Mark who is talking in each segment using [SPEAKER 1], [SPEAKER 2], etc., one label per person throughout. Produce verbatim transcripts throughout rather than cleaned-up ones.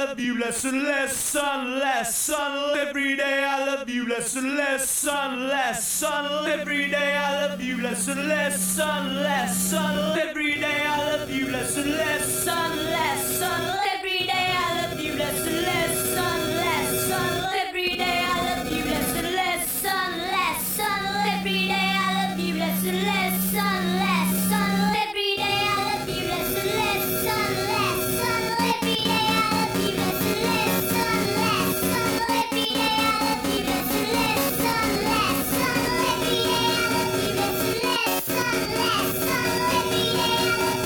[SPEAKER 1] love you less and less, sun, less, sun. Every day I love you less and less, sun, less, sun. Every day I love you less and less, sun, less, sun. Every day I love you less and less, sun, less, sun. Every day I love you less and less, sun, less, sun. Every day I love you less and less, sun, less, sun. Every day I love you less and less, sun, less, sun. Every day I love you less and less, sun, less, sun. Every day I love you less and less, sun, less, sun. Every day I love you less and less, sun, less, sun. Every day I love you less and less, sun, less, sun. Every day I love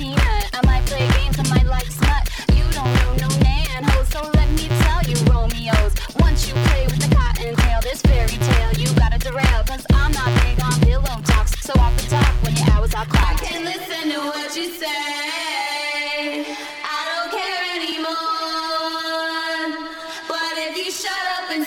[SPEAKER 2] peanut. I might play games, I might like smut. You don't know no nan ho, so let me tell you Romeos. Once you play with the cottontail, this fairy tale you gotta derail. Cause I'm not big on pillow talks, so off the top when your hours are clocked. I can't listen to what you say. I don't care anymore. But if you shut up and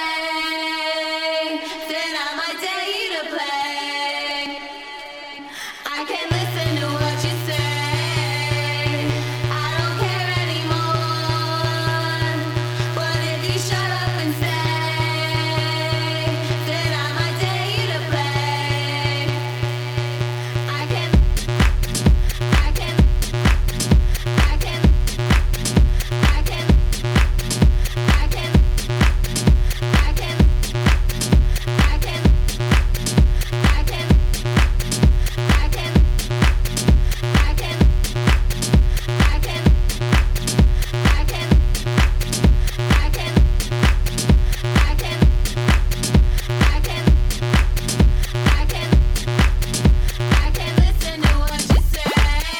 [SPEAKER 2] say, then I might dare you to play. I can't listen to what you say. I don't care anymore. But if you shut up and say, then I might dare you to play. I can, I can, I can, I can, I can, I can, I can, I can, I can, I can, I can, I can, I can, I can, I can, I can, I can listen to what you say.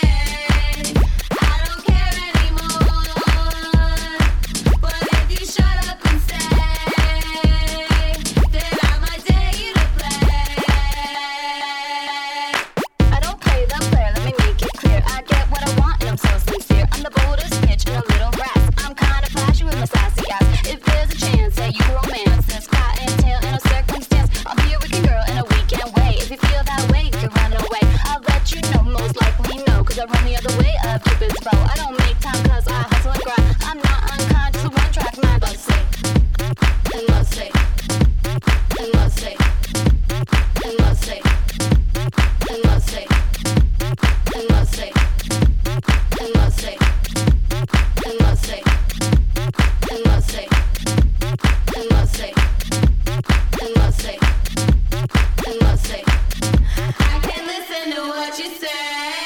[SPEAKER 2] I don't care anymore. But if you shut up and say, then I might dare you to play. I don't play the player, let me make it clear. I get what I want and I'm so sincere. I'm the boldest snitch and a little brass. I'm kinda flashy with my sassy ass. If there's a chance that you can romance this cottontail in a circumstance, I'll be a wicked girl in a weekend way. If you feel that way, you can run away. I'll let you know, most likely no, cause I run the other way of Cupid's bow. I don't make time cause I hustle and grind. I'm not unconscious, a one track mind. But say, and must say, and must say, and must say, and must say, and must say, and must say, and must say, and must say, and must say, and must say, and must say. I can't listen to what you say.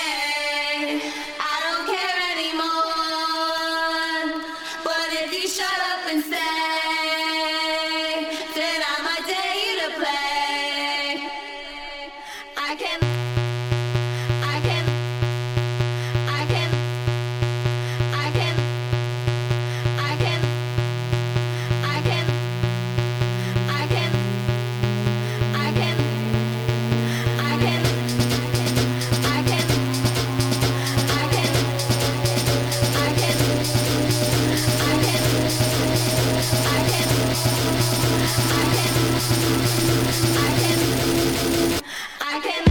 [SPEAKER 2] I don't care anymore. But if you shut up and say, then I might dare you to play. I can, I can, I can, I can, I can, I can, I can, I can, I can, I can, I can, I can, I can, I can, I can, I can.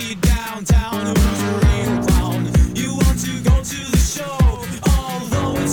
[SPEAKER 3] Downtown, who's a real clown? You want to go to the show, although it's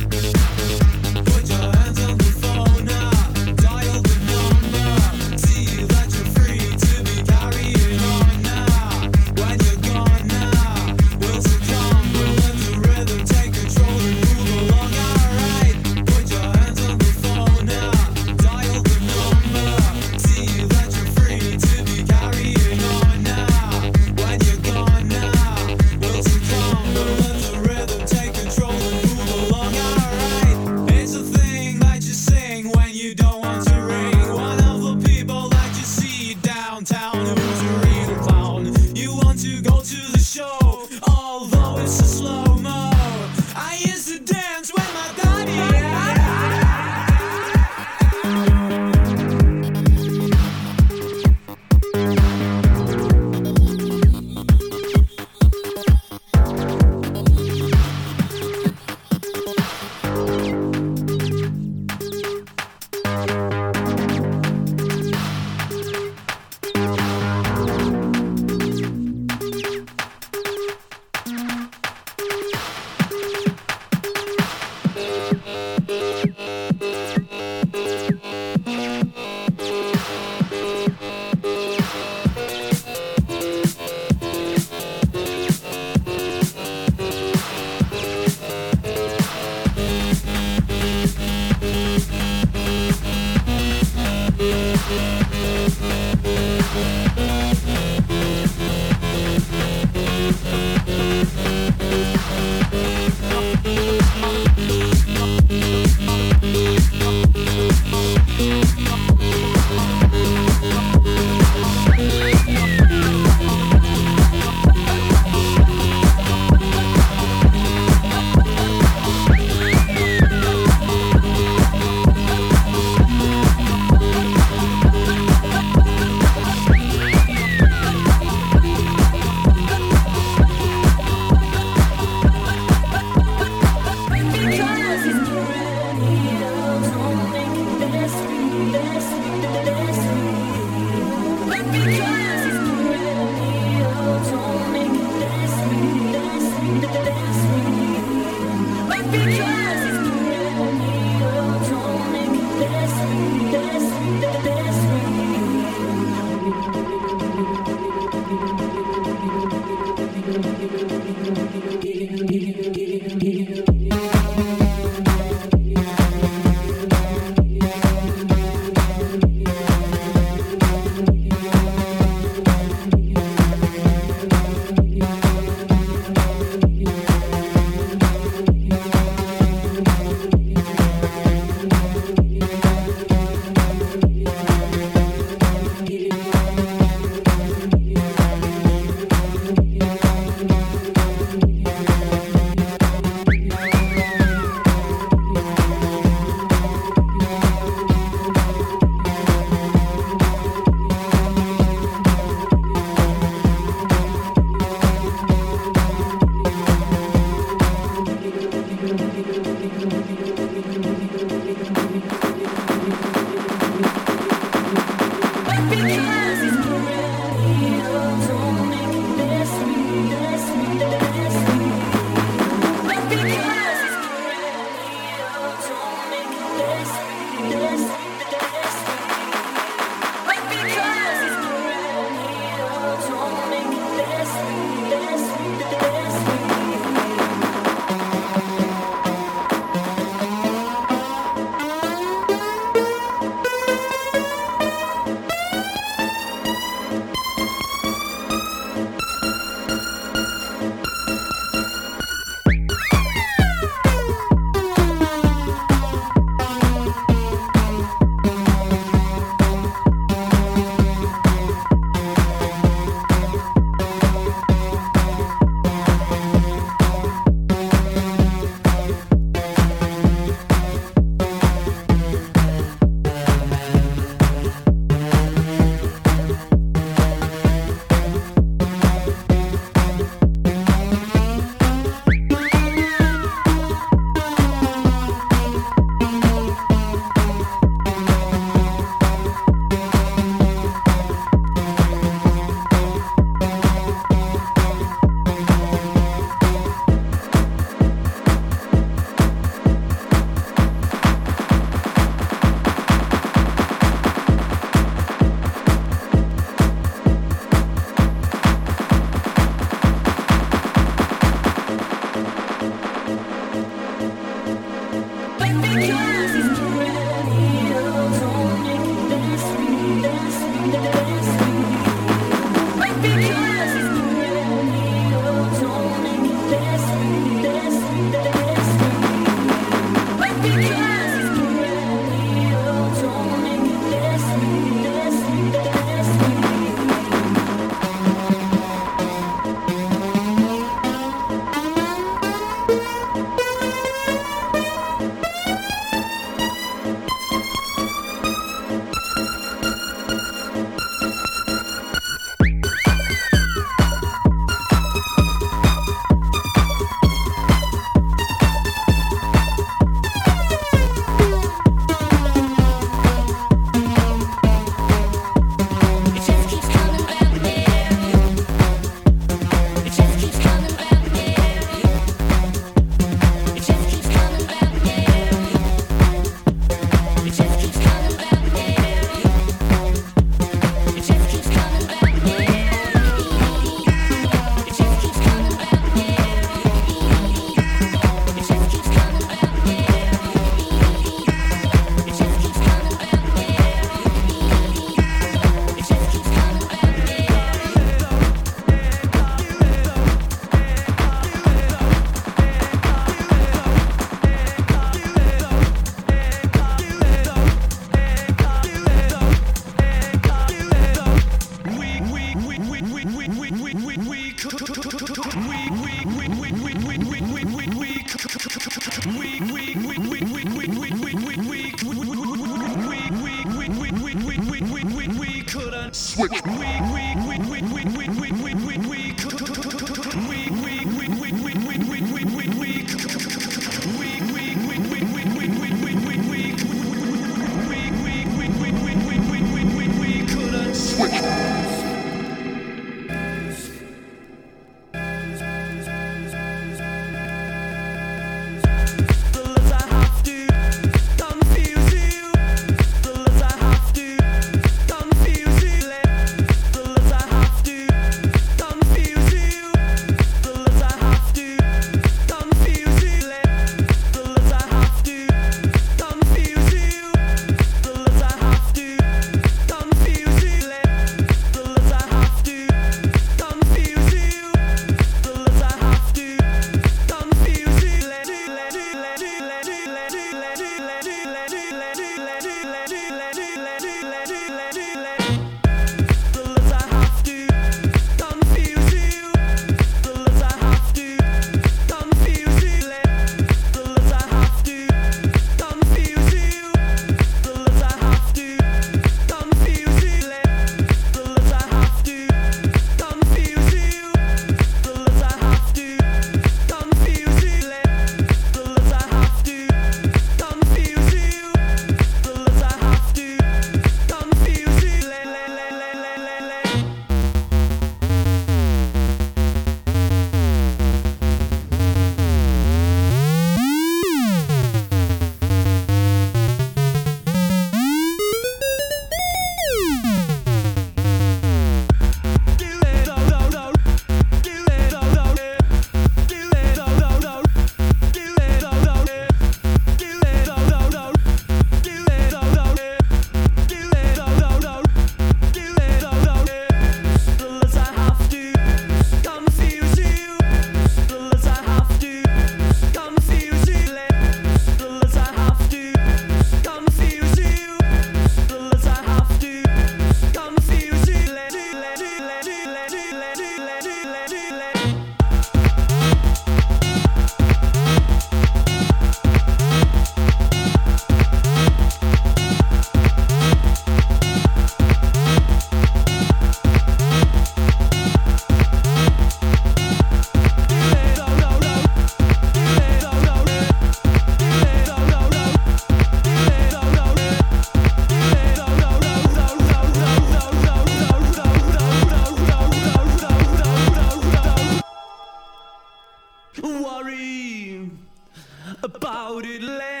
[SPEAKER 1] about it later.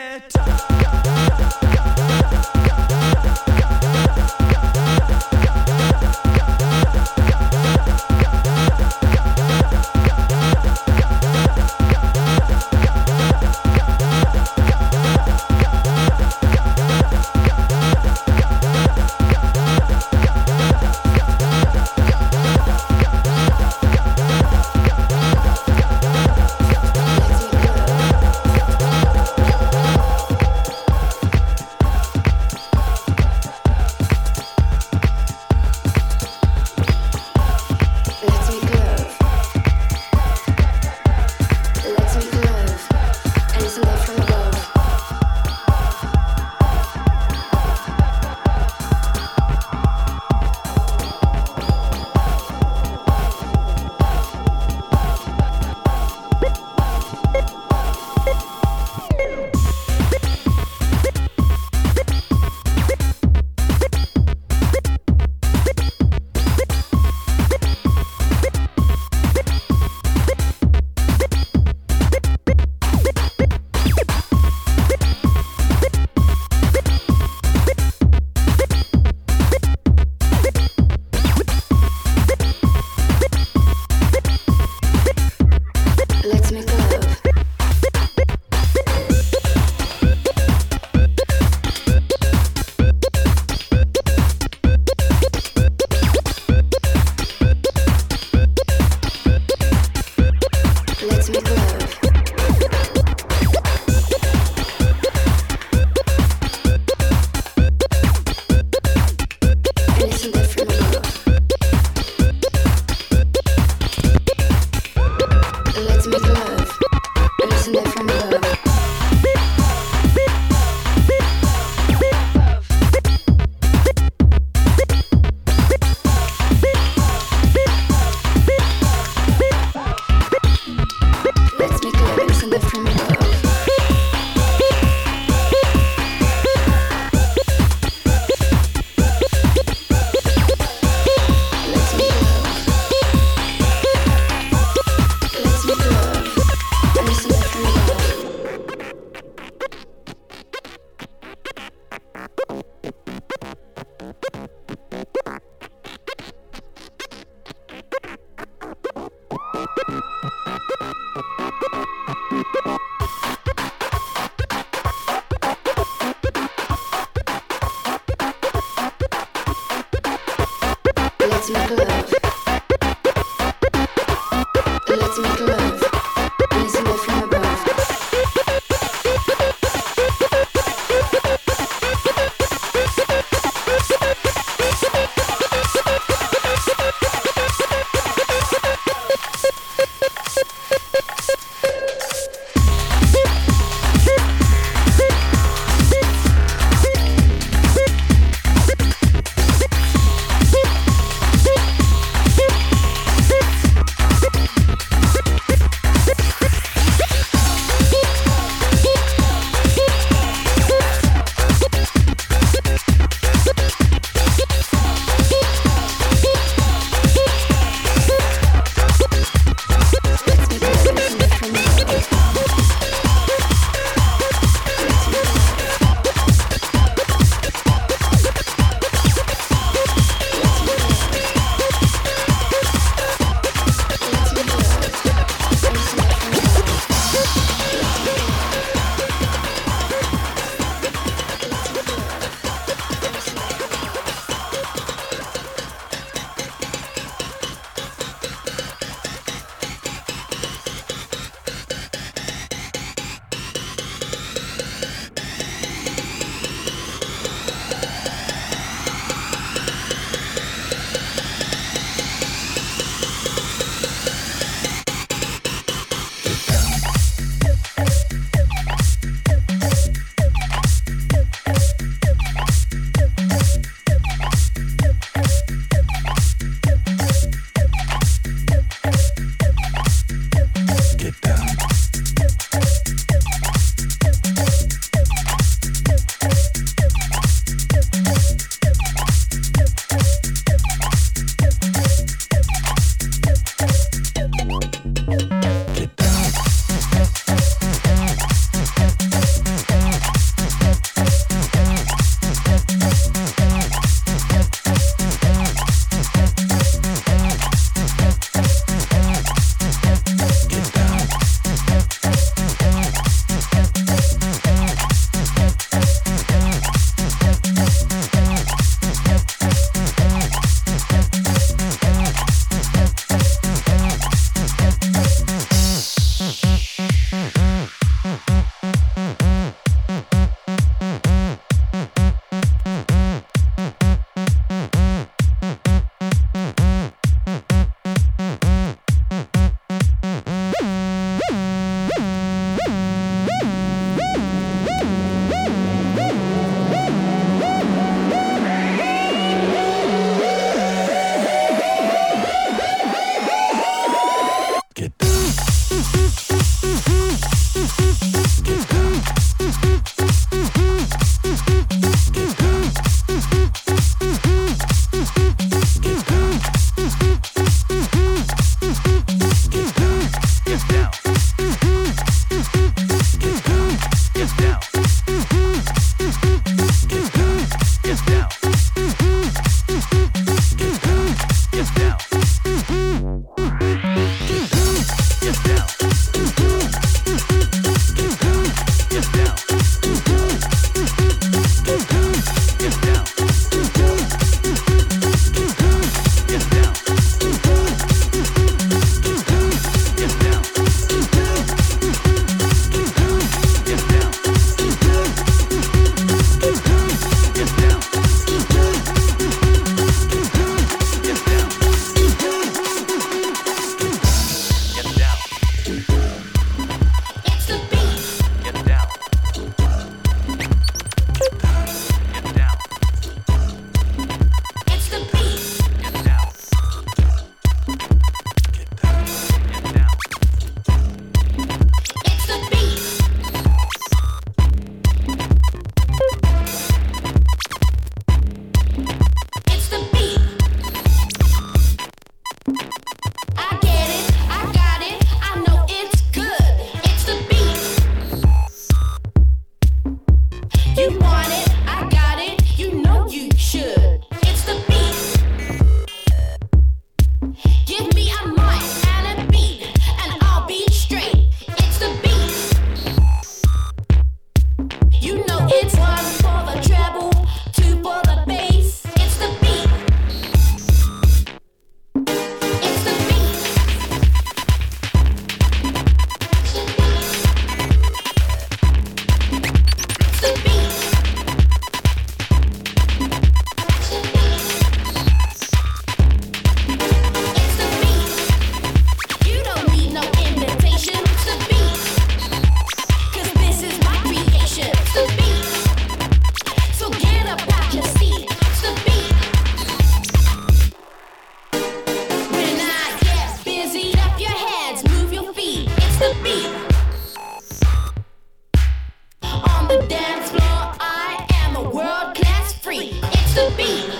[SPEAKER 3] the dance floor, I am a world-class freak. It's the beat.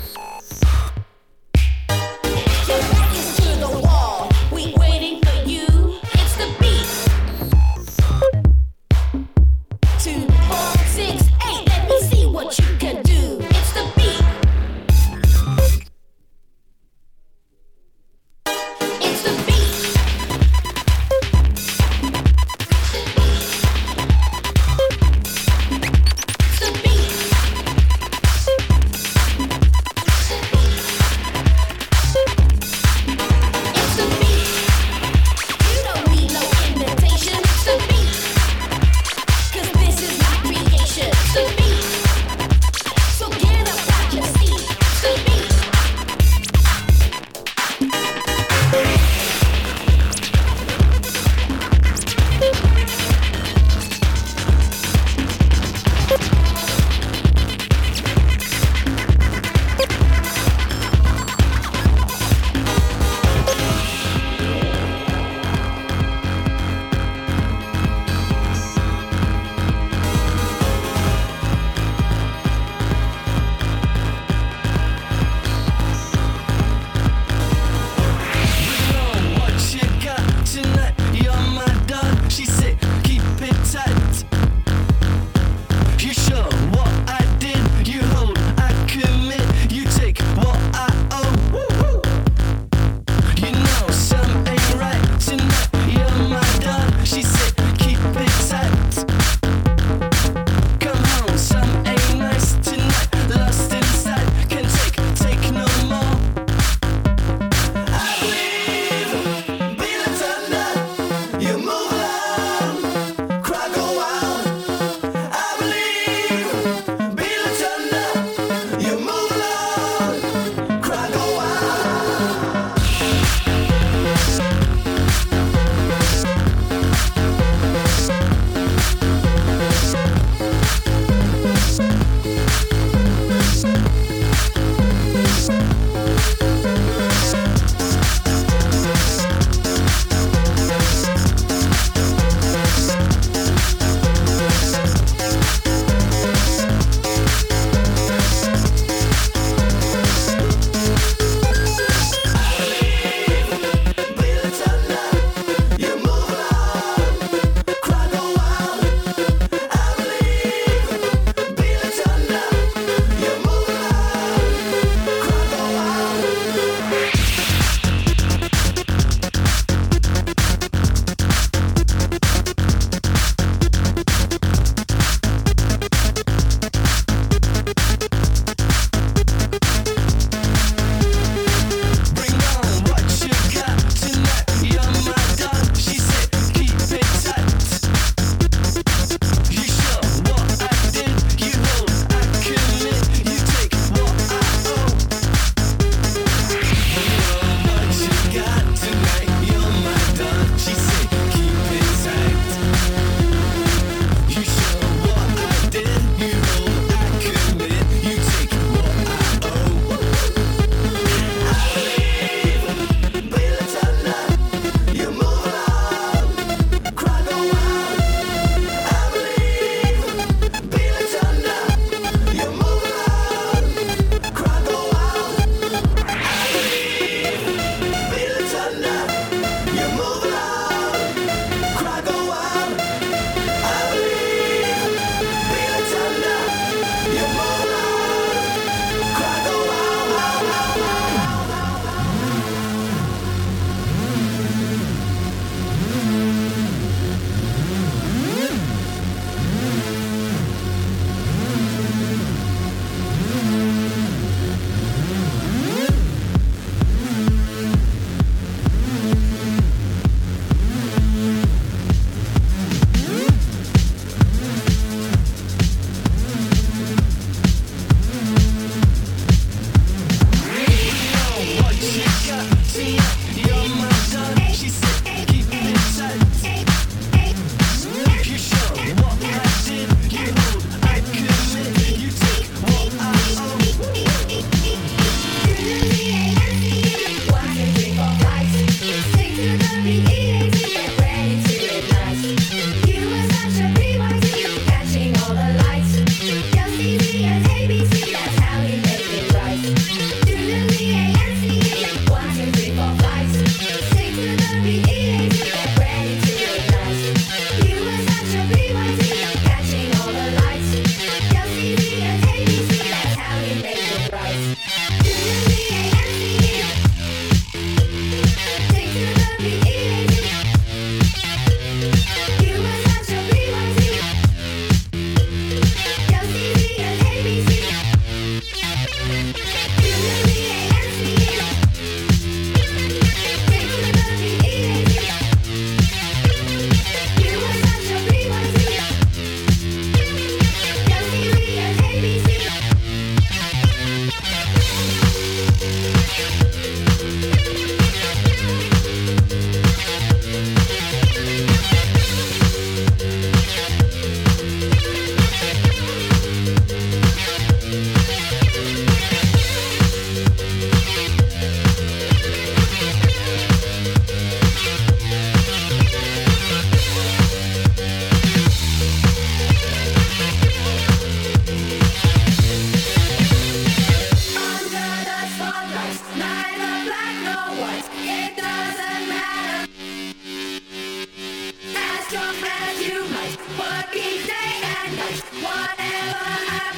[SPEAKER 3] Your back is to the wall. We waiting for you. It's the beat. Two, four, six, eight. Let me see what you can do. It's the beat. It's the beat. It's the beat.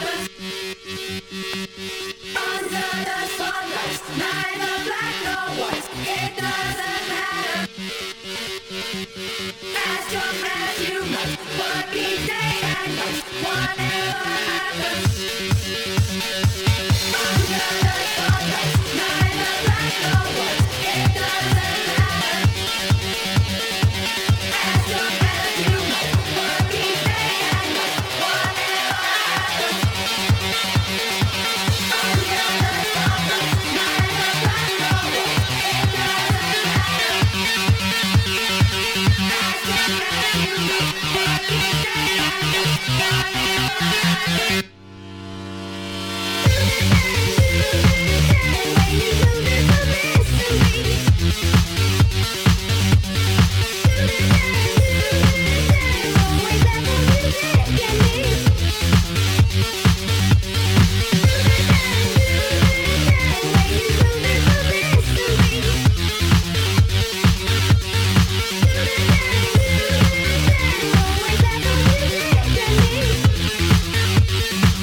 [SPEAKER 3] Always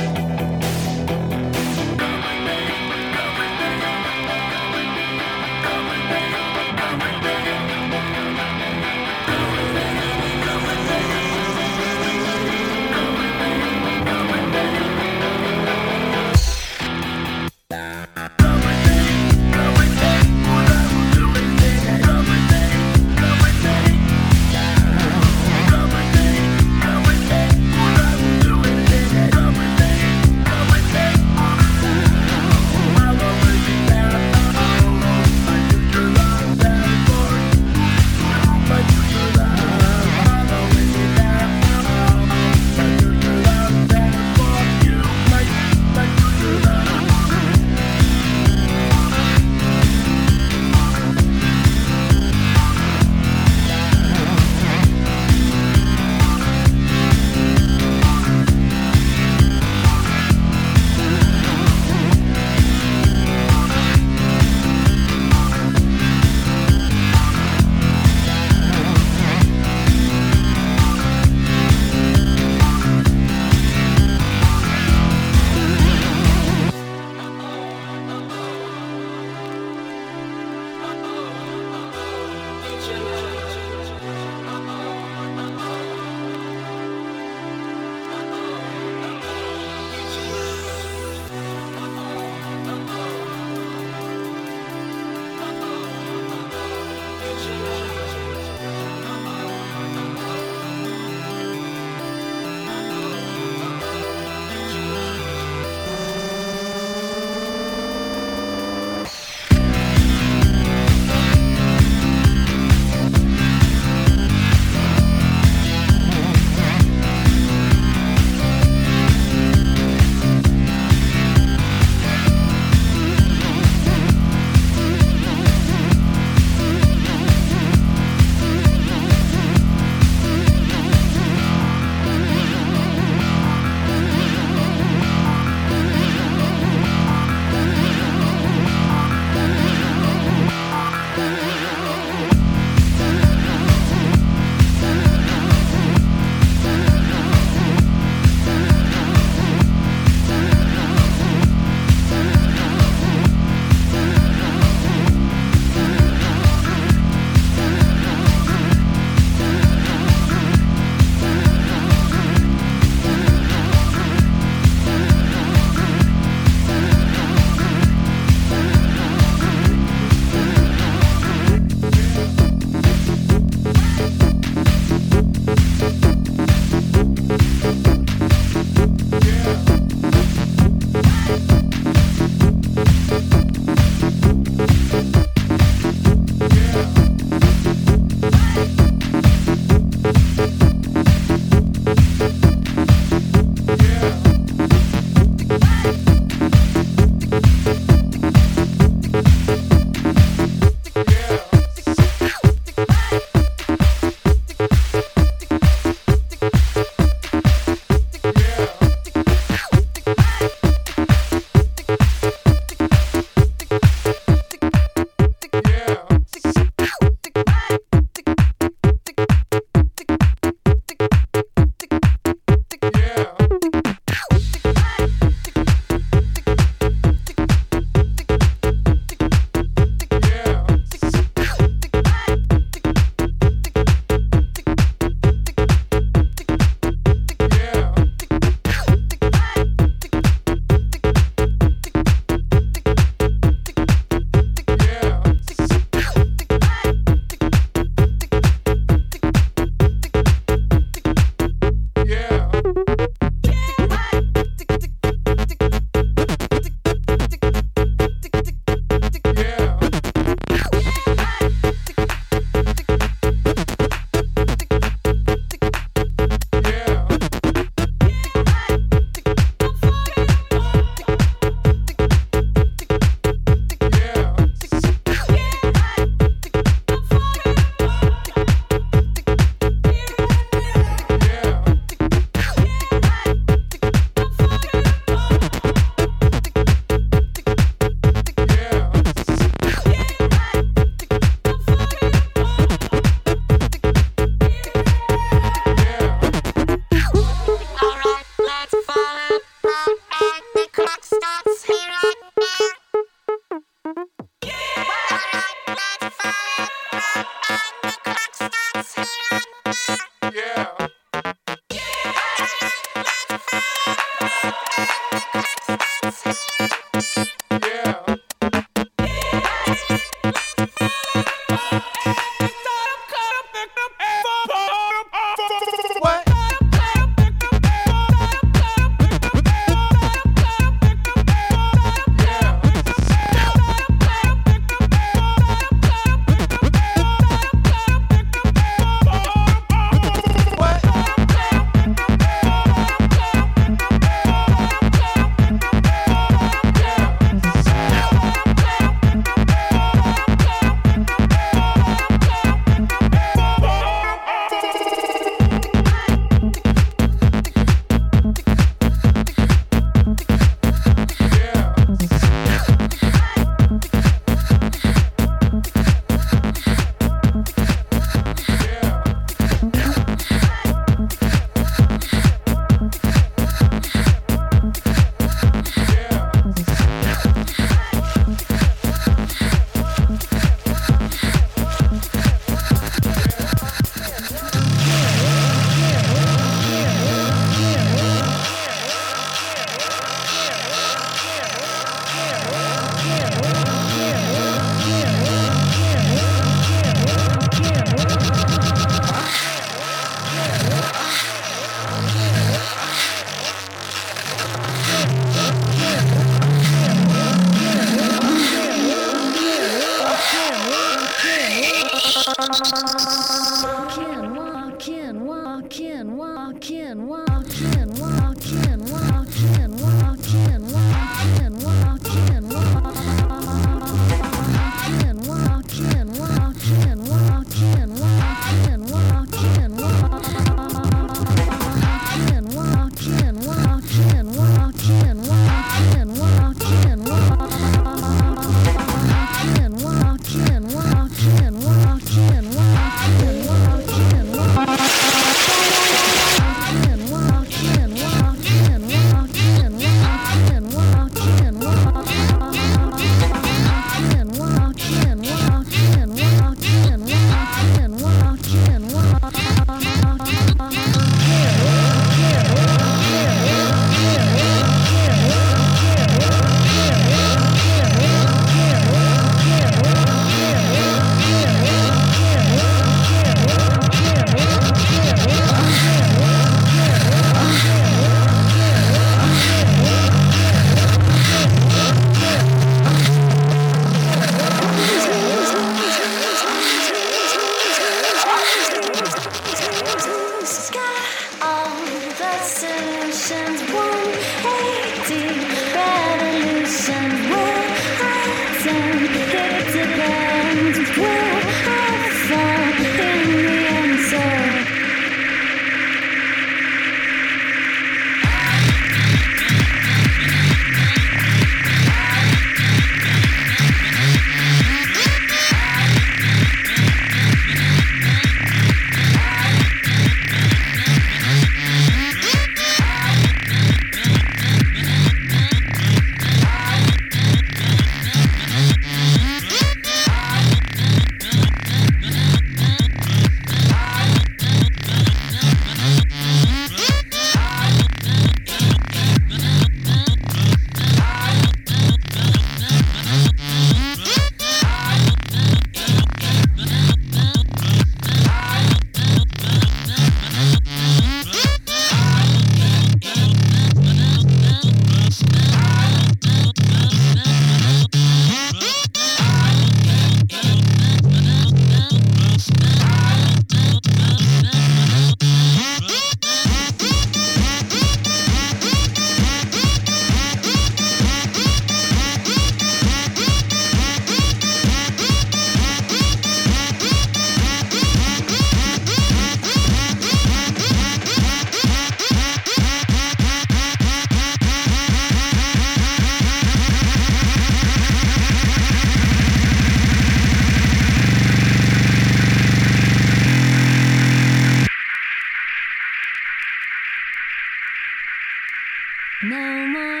[SPEAKER 4] No more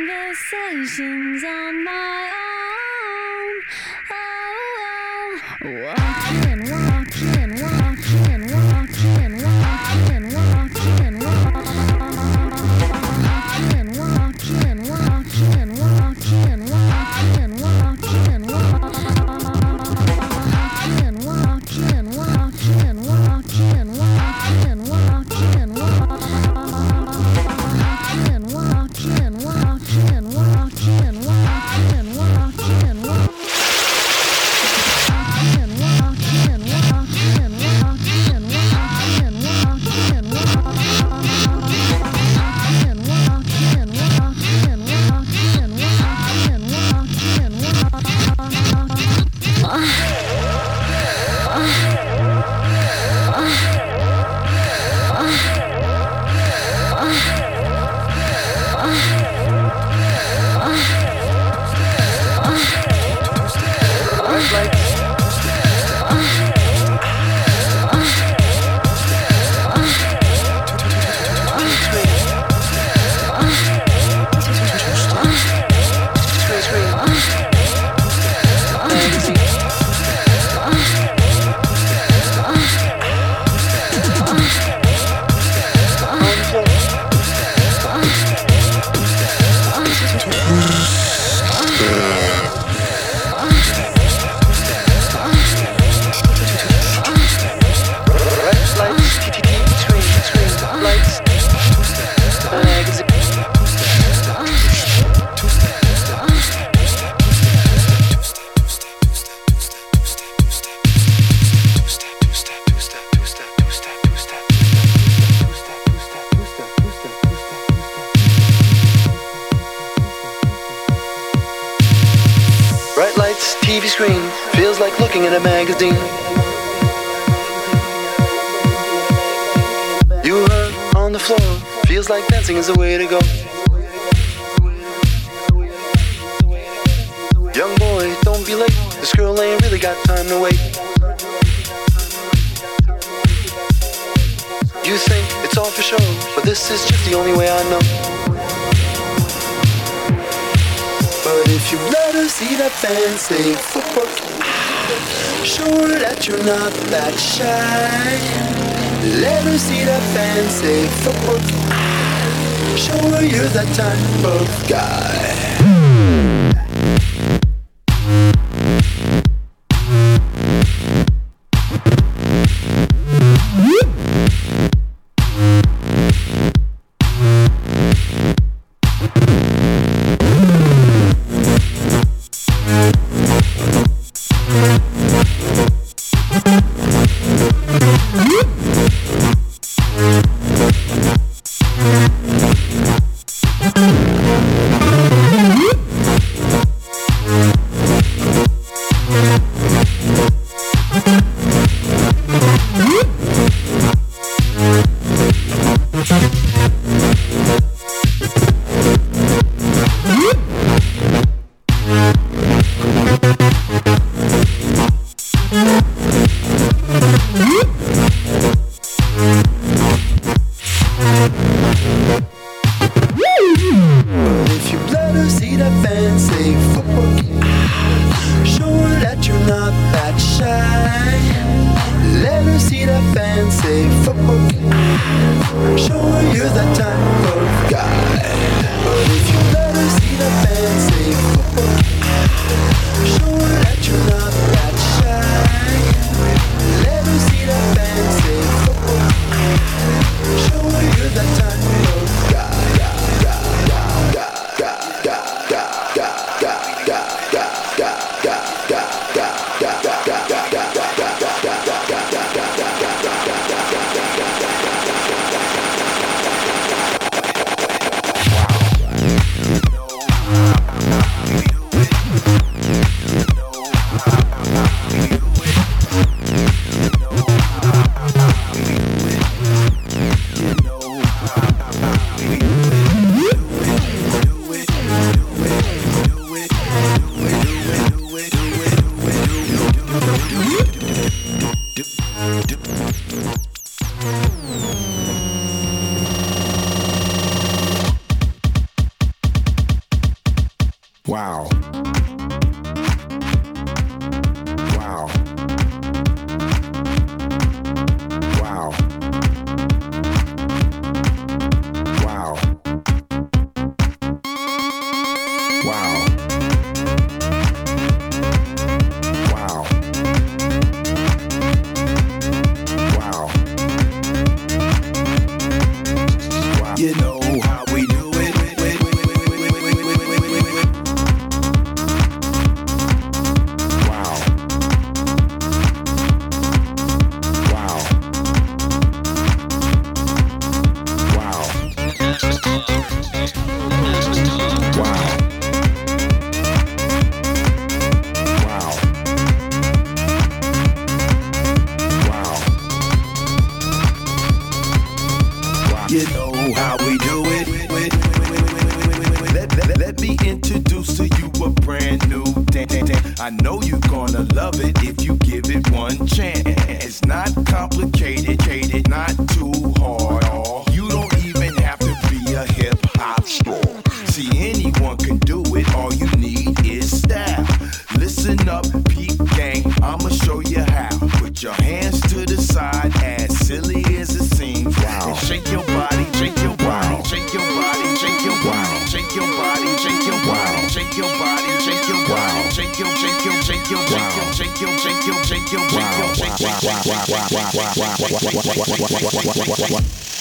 [SPEAKER 4] conversations on my own. Oh, oh. Walking, walking, walking, walking, walking, walking, walking, walking, walking.
[SPEAKER 5] T V screen feels like looking at a magazine. You hurt on the floor, feels like dancing is the way to go. Young boy, don't be late, this girl ain't really got time to wait. You think it's all for show, but this is just the only way I know. But if you let her see that fancy footwork, show her that you're not that shy. Let her see that fancy footwork, show her you're that type of guy.
[SPEAKER 6] Wow. Wow. Wow. Wow. Wow. Wow. Wow. Wow. You know how we do it. You know how we do it. Let, let, let me introduce to you a brand new dance. I know you're gonna love it if you give it one chance. It's not complicated, not too hard. You don't even have to be a hip hop star. See, anyone can do it. All you need is style. Listen up, peep gang. I'ma show you how. Put your hands to the side, as silly as it seems. Wow. And shake your body, shake your body, shake your body, shake your body, shake your body, shake your body, shake your body, shake your body, shake your, shake your, shake your, shake your, shake your, shake your, shake your, shake your, shake your, shake your, shake your.